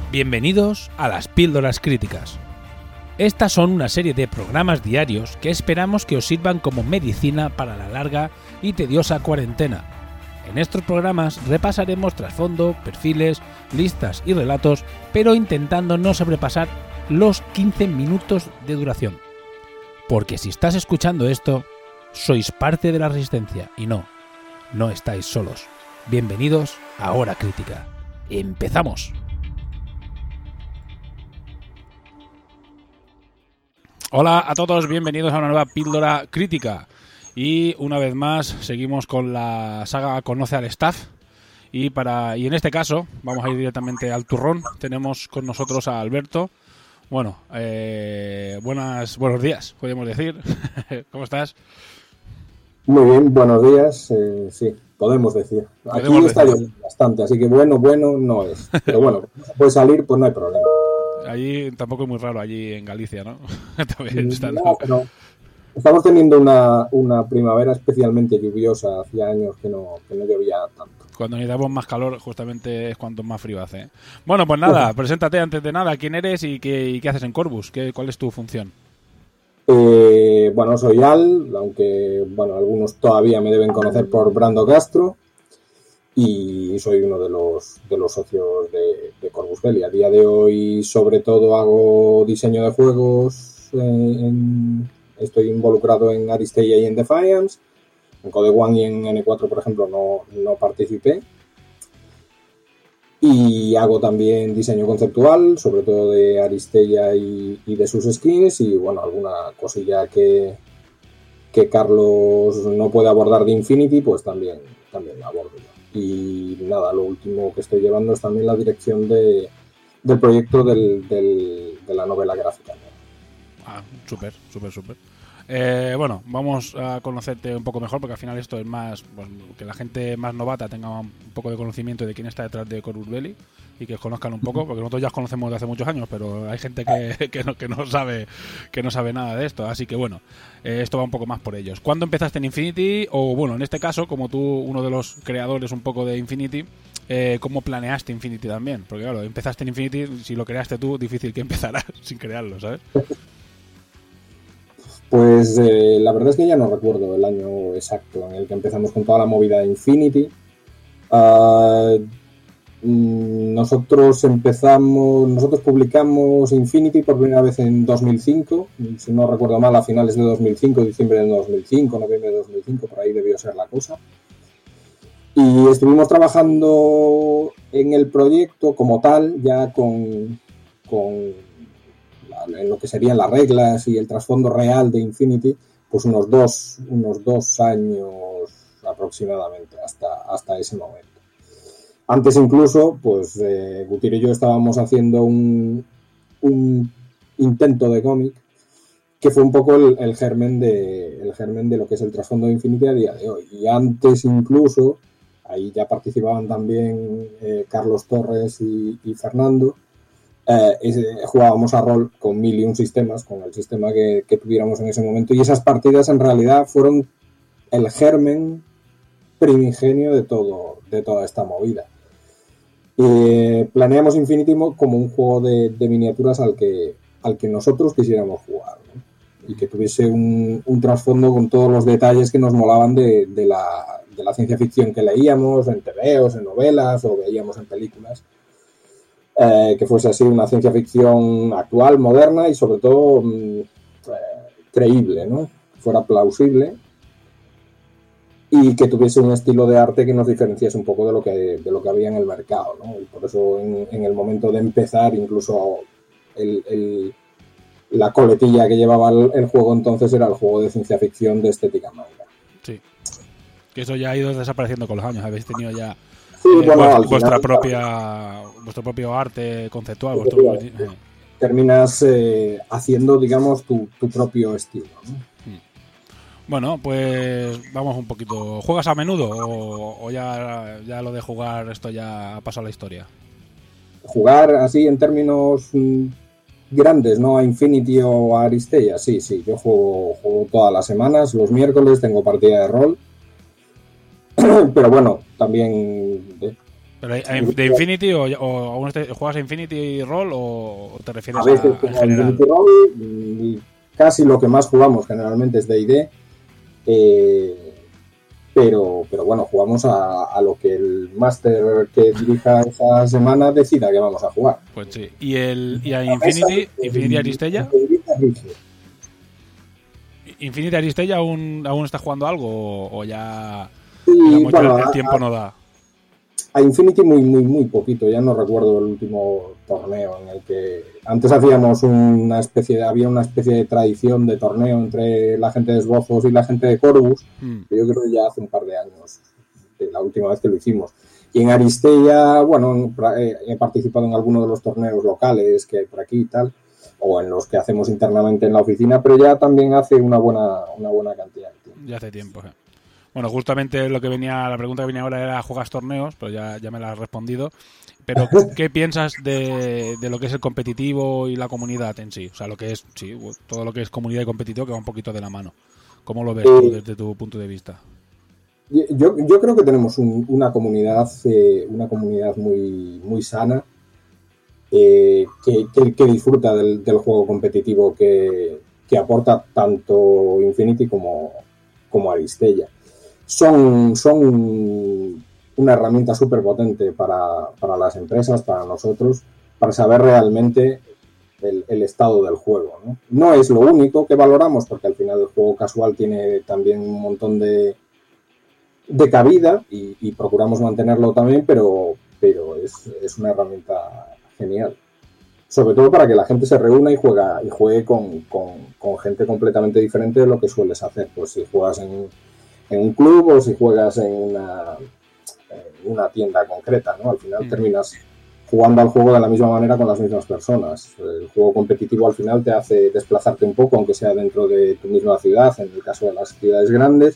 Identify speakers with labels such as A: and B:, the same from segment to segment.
A: Bienvenidos a las Píldoras Críticas. Estas son una serie de programas diarios que esperamos que os sirvan como medicina para la larga y tediosa cuarentena. En estos programas repasaremos trasfondo, perfiles, listas y relatos, pero intentando no sobrepasar los 15 minutos de duración. Porque si estás escuchando esto, sois parte de la resistencia y no estáis solos. Bienvenidos a Hora Crítica. ¡Empezamos! Hola a todos, bienvenidos a una nueva Píldora Crítica. Y una vez más seguimos con la saga Conoce al Staff. Y en este caso vamos a ir directamente al turrón. Tenemos con nosotros a Alberto. Bueno, buenos días, podemos decir. ¿Cómo estás?
B: Muy bien, buenos días. Sí, podemos decir. Aquí está lloviendo bastante, así que bueno no es. Pero bueno, si puede salir, pues no hay problema.
A: Allí tampoco es muy raro, allí en Galicia, ¿no? También
B: no, pero estamos teniendo una primavera especialmente lluviosa. Hacía años que no llovía tanto.
A: Cuando necesitamos más calor, justamente es cuanto más frío hace. Bueno, pues nada, preséntate antes de nada. ¿Quién eres y qué haces en Corvus? ¿Cuál es tu función?
B: Bueno, soy Al, aunque bueno, algunos todavía me deben conocer por Brando Castro. Y soy uno de los socios de Corvus Belli. A día de hoy, sobre todo, hago diseño de juegos. Estoy involucrado en Aristeia y en Defiance. En Code One y en N4, por ejemplo, no participé. Y hago también diseño conceptual, sobre todo de Aristeia y de sus skins. Y bueno, alguna cosilla que Carlos no puede abordar de Infinity, pues también la abordo yo. Y nada, lo último que estoy llevando es también la dirección del proyecto de la novela gráfica, ¿no?
A: Ah, súper. Bueno, vamos a conocerte un poco mejor, porque al final esto es más, pues, que la gente más novata tenga un poco de conocimiento de quién está detrás de Corvus Belli y que os conozcan un poco, porque nosotros ya os conocemos de hace muchos años, pero hay gente que no sabe nada de esto, así que bueno, esto va un poco más por ellos. ¿Cuándo empezaste en Infinity? O bueno, en este caso, como tú, uno de los creadores un poco de Infinity, ¿cómo planeaste Infinity también? Porque claro, empezaste en Infinity, si lo creaste tú, difícil que empezaras sin crearlo, ¿sabes?
B: Pues la verdad es que ya no recuerdo el año exacto en el que empezamos con toda la movida de Infinity. Nosotros publicamos Infinity por primera vez en 2005, si no recuerdo mal, a finales de 2005, diciembre de 2005, noviembre de 2005, por ahí debió ser la cosa. Y estuvimos trabajando en el proyecto como tal, ya con en lo que serían las reglas y el trasfondo real de Infinity, pues unos dos años aproximadamente hasta ese momento. Antes incluso, pues Gutiérrez y yo estábamos haciendo un intento de cómic que fue un poco el germen de lo que es el trasfondo de Infinity a día de hoy. Y antes incluso, ahí ya participaban también Carlos Torres y Fernando. Jugábamos a rol con 1001 sistemas, con el sistema que tuviéramos en ese momento, y esas partidas en realidad fueron el germen primigenio de toda esta movida. Planeamos Infinity como un juego de miniaturas al que nosotros quisiéramos jugar, ¿no? Y que tuviese un trasfondo con todos los detalles que nos molaban de la ciencia ficción que leíamos en TVOs, en novelas o veíamos en películas. Que fuese así una ciencia ficción actual, moderna y sobre todo creíble, ¿no? Que fuera plausible y que tuviese un estilo de arte que nos diferenciase un poco de lo que había en el mercado, ¿no? Y por eso en el momento de empezar, incluso la coletilla que llevaba el juego entonces era el juego de ciencia ficción de estética manga.
A: Sí, que eso ya ha ido desapareciendo con los años, habéis tenido ya vuestro propio arte conceptual.
B: Terminas haciendo, digamos, tu propio estilo, ¿no?
A: Bueno, pues vamos un poquito. ¿Juegas a menudo o ya lo de jugar esto ya ha pasado a la historia?
B: Jugar así en términos grandes, ¿no? A Infinity o a Aristeia, sí. Yo juego todas las semanas, los miércoles tengo partida de rol. Pero bueno, también
A: ¿Pero de Infinity o aún juegas a Infinity Roll o te refieres
B: a veces
A: en general?
B: Infinity Roll, casi lo que más jugamos generalmente es D&D, pero bueno, jugamos a lo que el máster que dirija esa semana decida que vamos a jugar.
A: Pues sí. ¿Y a Infinity Aristella? ¿Infinity Aristella aún está jugando algo o ya digamos, bueno, el tiempo no da?
B: A Infinity muy poquito, ya no recuerdo el último torneo en el que antes hacíamos había una especie de tradición de torneo entre la gente de Esbozos y la gente de Corvus, que yo creo que ya hace un par de años, la última vez que lo hicimos. Y en Aristella, bueno, he participado en algunos de los torneos locales que hay por aquí y tal, o en los que hacemos internamente en la oficina, pero ya también hace una buena cantidad de tiempo.
A: Ya hace tiempo, Bueno, justamente la pregunta que venía ahora era ¿juegas torneos? Pero ya me la has respondido. Pero ¿qué piensas de lo que es el competitivo y la comunidad en sí? O sea, lo que es, sí, todo lo que es comunidad y competitivo que va un poquito de la mano. ¿Cómo lo ves tú desde tu punto de vista?
B: Yo creo que tenemos una comunidad muy sana, que disfruta del juego competitivo que aporta tanto Infinity como Aristella. Son una herramienta súper potente para las empresas, para nosotros, para saber realmente el estado del juego, ¿no? No es lo único que valoramos, porque al final el juego casual tiene también un montón de cabida y procuramos mantenerlo también, pero es una herramienta genial. Sobre todo para que la gente se reúna y juegue con gente completamente diferente de lo que sueles hacer. Pues si juegas en un club o si juegas en una tienda concreta, ¿no? Al final terminas jugando al juego de la misma manera con las mismas personas. El juego competitivo al final te hace desplazarte un poco, aunque sea dentro de tu misma ciudad, en el caso de las ciudades grandes,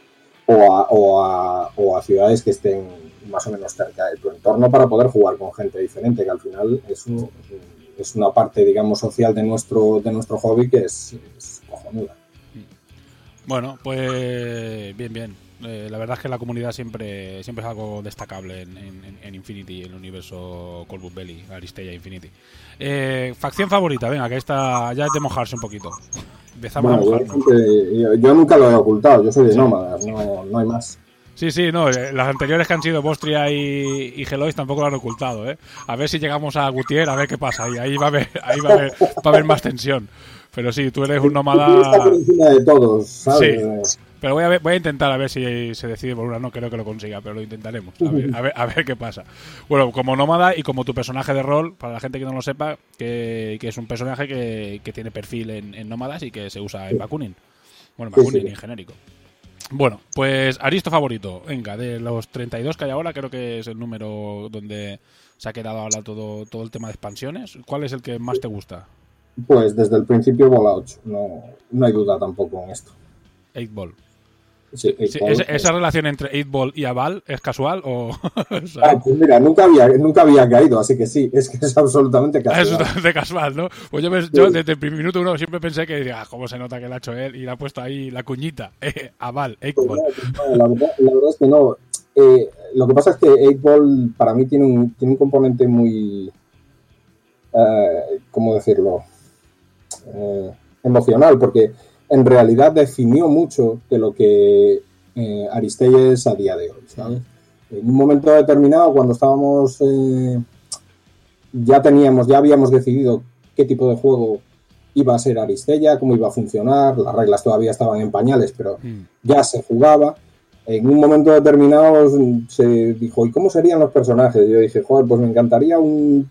B: o a ciudades que estén más o menos cerca de tu entorno para poder jugar con gente diferente, que al final es una parte, digamos, social de nuestro hobby que es cojonuda.
A: Bueno, pues bien. La verdad es que la comunidad siempre es algo destacable en Infinity, en el universo Corvus Belli, Aristella Infinity. Facción favorita, venga, que esta ya es de mojarse un poquito. Empezamos a mojarnos.
B: Yo nunca lo he ocultado, yo soy de nómadas, no hay más.
A: Sí, no, las anteriores que han sido Bostria y Gelois tampoco lo han ocultado, ¿eh? A ver si llegamos a Gutiérrez, a ver qué pasa, y ahí va a haber más tensión. Pero sí, tú eres un nómada...
B: Está por encima de todos, ¿sabes?
A: Sí, pero voy a intentar a ver si se decide por una. No creo que lo consiga, pero lo intentaremos. A ver qué pasa. Bueno, como nómada y como tu personaje de rol, para la gente que no lo sepa, que es un personaje que tiene perfil en nómadas y que se usa en Bakunin. Bueno, Bakunin en genérico. Bueno, pues Aristo favorito. Venga, de los 32 que hay ahora, creo que es el número donde se ha quedado ahora todo el tema de expansiones. ¿Cuál es el que más te gusta?
B: Pues desde el principio Bola 8. No hay duda tampoco en esto.
A: 8-Ball.
B: Sí,
A: ¿Esa relación entre 8-Ball y Aval es casual o...?
B: Pues mira, nunca había caído, así que sí, es que es absolutamente casual.
A: Es absolutamente casual, ¿no? Pues yo desde el minuto uno siempre pensé que, cómo se nota que lo ha hecho él y le ha puesto ahí la cuñita, Aval, 8-Ball.
B: Pues la verdad es que no. Lo que pasa es que 8-Ball para mí tiene un componente muy... ¿cómo decirlo? Emocional, porque en realidad definió mucho de lo que Aristella es a día de hoy, ¿sabes? En un momento determinado, cuando estábamos ya habíamos decidido qué tipo de juego iba a ser Aristella, cómo iba a funcionar, las reglas todavía estaban en pañales, pero ya se jugaba. En un momento determinado se dijo, ¿y cómo serían los personajes? Yo dije, joder, pues me encantaría un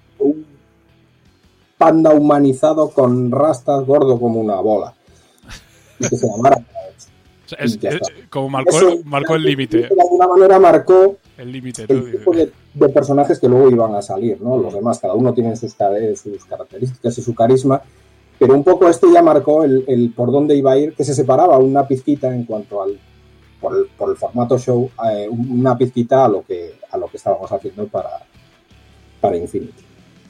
B: panda humanizado con rastas gordo como una bola. Y que se llamara.
A: Como marcó el límite.
B: De alguna manera marcó
A: el límite.
B: El tipo de personajes que luego iban a salir, ¿no? Los demás, cada uno tiene sus características y su carisma, pero un poco este ya marcó el por dónde iba a ir, que se separaba una pizquita en cuanto al por el formato show, una pizquita a lo que estábamos haciendo para Infinity.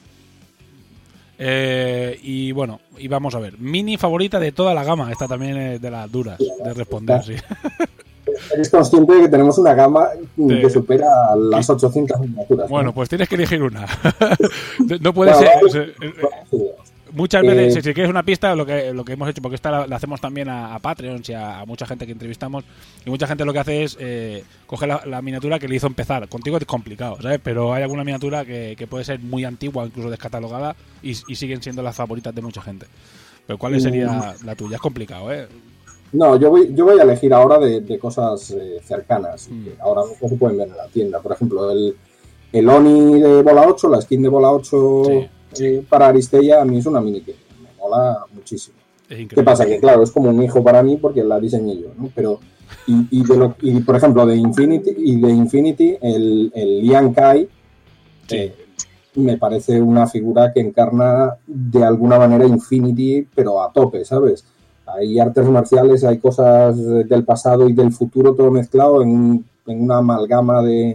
A: Y bueno, y vamos a ver, mini favorita de toda la gama. Esta también es de las duras de responder, sí.
B: eres consciente de que tenemos una gama que supera las 800 miniaturas.
A: Bueno,
B: ¿no?
A: pues tienes que elegir una. No puede ser... Muchas veces, si quieres una pista, lo que hemos hecho, porque esta la hacemos también a Patreons y a mucha gente que entrevistamos, y mucha gente lo que hace es coger la miniatura que le hizo empezar. Contigo es complicado, ¿sabes? Pero hay alguna miniatura que puede ser muy antigua, incluso descatalogada, y siguen siendo las favoritas de mucha gente. Pero ¿cuál sería la tuya? Es complicado, ¿eh?
B: No, yo voy a elegir ahora de cosas cercanas, que ahora mismo se pueden ver en la tienda. Por ejemplo, el Oni de Bola 8, la skin de Bola 8... Sí. Para Aristella a mí es una mini que me mola muchísimo. ¿Qué pasa? Que claro, es como un hijo para mí porque la diseñé yo, ¿no? Pero y por ejemplo de Infinity el Lian Kai me parece una figura que encarna de alguna manera Infinity, pero a tope, ¿sabes? Hay artes marciales, hay cosas del pasado y del futuro todo mezclado en una amalgama de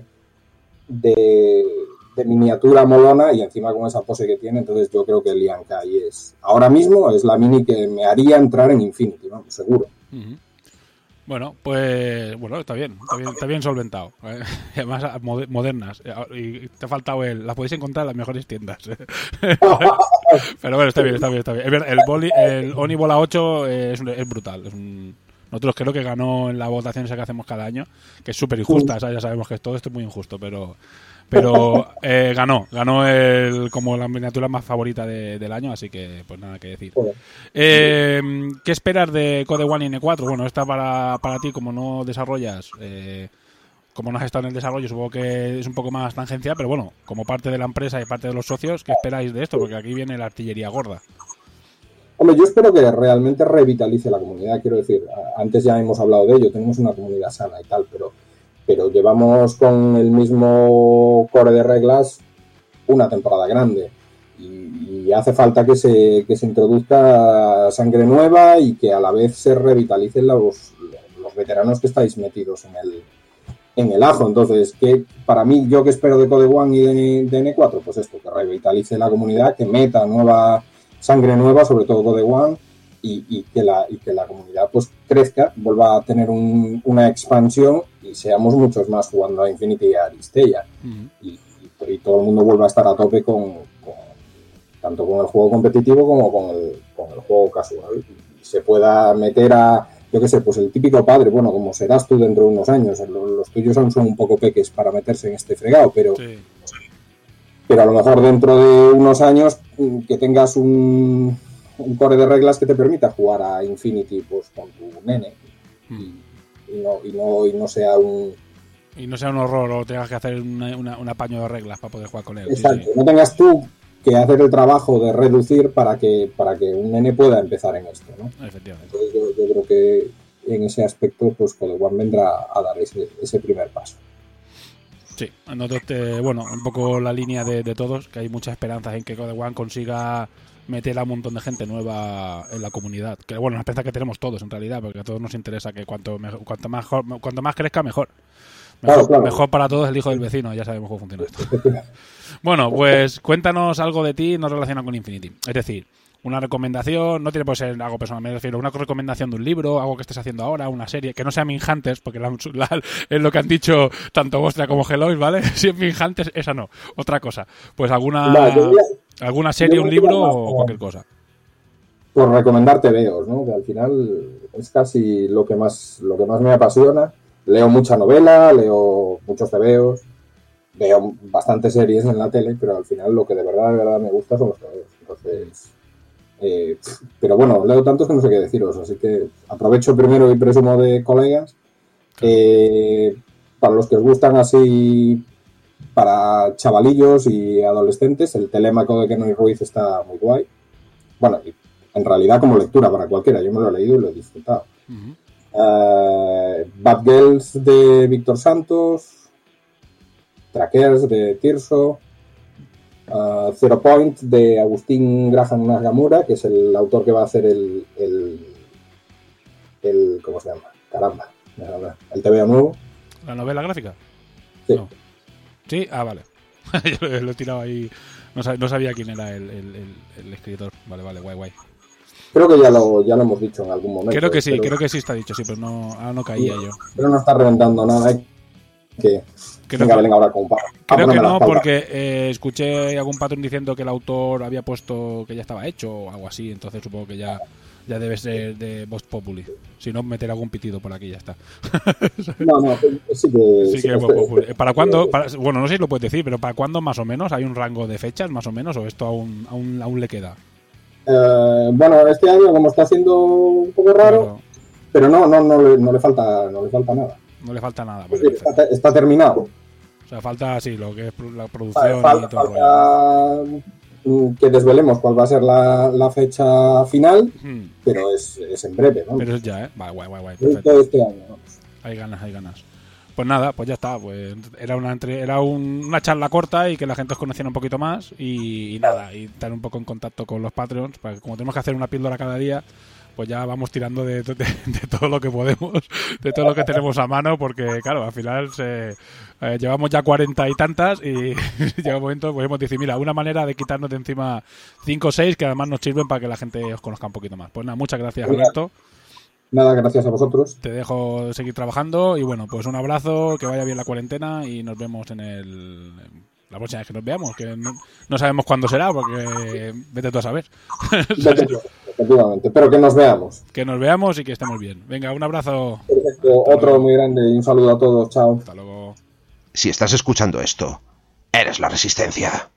B: miniatura molona y encima con esa pose que tiene. Entonces yo creo que el Lian Kai ahora mismo es la mini que me haría entrar en Infinity, ¿no? Seguro.
A: Uh-huh. Bueno, pues está bien solventado. Además modernas. Y te ha faltado las podéis encontrar en las mejores tiendas. Pero bueno, está bien. El Oni Bola 8 es brutal. Nosotros creo que ganó en la votación esa que hacemos cada año, que es súper injusta, ya sabemos que todo esto es muy injusto, pero ganó como la miniatura más favorita del año, así que pues nada que decir. ¿Qué esperas de Code One y N4? Bueno, esta para ti, como no desarrollas, como no has estado en el desarrollo, supongo que es un poco más tangencial, pero bueno, como parte de la empresa y parte de los socios, ¿qué esperáis de esto? Porque aquí viene la artillería gorda.
B: Hombre, yo espero que realmente revitalice la comunidad, quiero decir, antes ya hemos hablado de ello, tenemos una comunidad sana y tal, pero llevamos con el mismo core de reglas una temporada grande y hace falta que se introduzca sangre nueva y que a la vez se revitalicen los veteranos que estáis metidos en el ajo. Entonces, que para mí, yo que espero de Code One y de N4, pues esto, que revitalice la comunidad, que meta sangre nueva, sobre todo Code One, y que la comunidad pues crezca, vuelva a tener una expansión y seamos muchos más jugando a Infinity y a Aristella. Uh-huh. Y todo el mundo vuelva a estar a tope tanto con el juego competitivo como con el juego casual. Y se pueda meter yo qué sé, pues el típico padre, bueno, como serás tú dentro de unos años, los tuyos aún son un poco peques para meterse en este fregado, pero... Sí. Pero a lo mejor dentro de unos años que tengas un core de reglas que te permita jugar a Infinity pues con tu nene y no sea un...
A: Y no sea un horror o tengas que hacer un apaño de reglas para poder jugar con él.
B: Exacto,
A: sí.
B: No tengas tú que hacer el trabajo de reducir para que un nene pueda empezar en esto, ¿no?
A: Efectivamente.
B: Entonces yo creo que en ese aspecto pues Code One vendrá a dar ese primer paso.
A: Sí, bueno, un poco la línea de todos, que hay muchas esperanzas en que Code One consiga meter a un montón de gente nueva en la comunidad. Que bueno, una esperanza que tenemos todos en realidad, porque a todos nos interesa que cuanto más crezca, mejor. Claro. Mejor para todos el hijo del vecino, ya sabemos cómo funciona esto. Bueno, pues cuéntanos algo de ti no relacionado con Infinity. Es decir, una recomendación, no tiene por ser algo personal, me refiero a una recomendación de un libro, algo que estés haciendo ahora, una serie, que no sea Minhunters, porque es lo que han dicho tanto Vostra como Helois, ¿vale? Si es Minhunters, esa no, otra cosa. Pues alguna serie, un libro o cualquier cosa.
B: Por recomendar TVOs, ¿no? Que al final es casi lo que más me apasiona. Leo mucha novela, leo muchos TVOs, veo bastantes series en la tele, pero al final lo que de verdad me gusta son los TVOs. Entonces... pero bueno, leo tantos que no sé qué deciros, así que aprovecho primero y presumo de colegas. Para los que os gustan así, para chavalillos y adolescentes, el Telémaco de Kenoy Ruiz está muy guay. Bueno, en realidad como lectura para cualquiera, yo me lo he leído y lo he disfrutado. Uh-huh. Bad Girls de Víctor Santos, Trackers de Tirso, Zero Point de Agustín Graham Nagamura, que es el autor que va a hacer el ¿cómo se llama? Caramba, el TVO nuevo.
A: ¿La novela gráfica?
B: Sí.
A: No. ¿Sí? Ah, vale. Yo lo he tirado ahí. No sabía quién era el escritor. Vale, guay.
B: Creo que ya lo hemos dicho en algún momento.
A: Creo que sí está dicho, sí, pero no caía yo.
B: Pero no está reventando nada. Venga, ahora
A: creo que no, porque escuché algún patrón diciendo que el autor había puesto que ya estaba hecho o algo así, entonces supongo que ya debe ser de Vox Populi. Si no, meter algún pitido por aquí y ya está.
B: No, sí que
A: Vox Populi. ¿Para cuándo? Bueno, no sé si lo puedes decir, pero ¿para cuándo más o menos? ¿Hay un rango de fechas más o menos o esto aún le queda?
B: Bueno, este año como está siendo un poco raro, claro. Pero no le falta nada.
A: No le falta nada.
B: Vale, está terminado.
A: O sea, falta así lo que es la producción y todo el rollo.
B: Que desvelemos cuál va a ser la fecha final, pero es en breve, ¿no?
A: Pero es ya, ¿eh? Guay.
B: Perfecto. Este año, ¿no?
A: Hay ganas. Pues nada, pues ya está. Pues era una charla corta y que la gente os conociera un poquito más y nada, y estar un poco en contacto con los Patreons, para que como tenemos que hacer una píldora cada día, pues ya vamos tirando de todo lo que podemos, de todo lo que tenemos a mano, porque claro, al final llevamos ya 40 y tantas y llega un momento, podemos decir, mira, una manera de quitarnos de encima 5 o 6 que además nos sirven para que la gente os conozca un poquito más. Pues nada, muchas gracias, Alberto.
B: Nada, gracias a vosotros.
A: Te dejo seguir trabajando y bueno, pues un abrazo, que vaya bien la cuarentena y nos vemos la próxima vez que nos veamos, que no sabemos cuándo será, porque vete tú a saber.
B: Efectivamente, pero que nos veamos.
A: Que nos veamos y que estemos bien. Venga, un abrazo.
B: Perfecto, otro muy grande y un saludo a todos. Chao.
A: Hasta luego.
C: Si estás escuchando esto, eres la Resistencia.